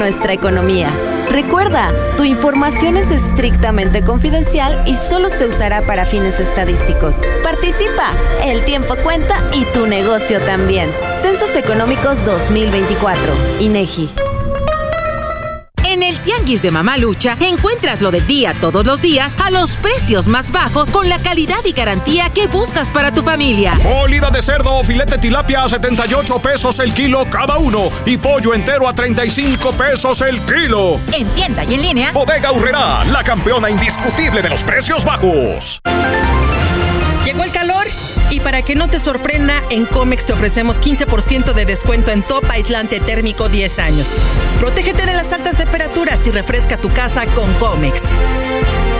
nuestra economía. Recuerda, tu información es estrictamente confidencial y solo se usará para fines estadísticos. Participa, el tiempo cuenta y tu negocio también. Censos Económicos 2024, INEGI. En el Tianguis de Mamalucha encuentras lo del día todos los días a los precios más bajos con la calidad y garantía que buscas para tu familia. Molida de cerdo o filete tilapia a 78 pesos el kilo cada uno y pollo entero a 35 pesos el kilo. En tienda y en línea. Bodega Aurrerá, la campeona indiscutible de los precios bajos. Llegó el calor y para que no te sorprenda, en Comex te ofrecemos 15% de descuento en top aislante térmico 10 años. Protégete de las altas temperaturas y refresca tu casa con Comex.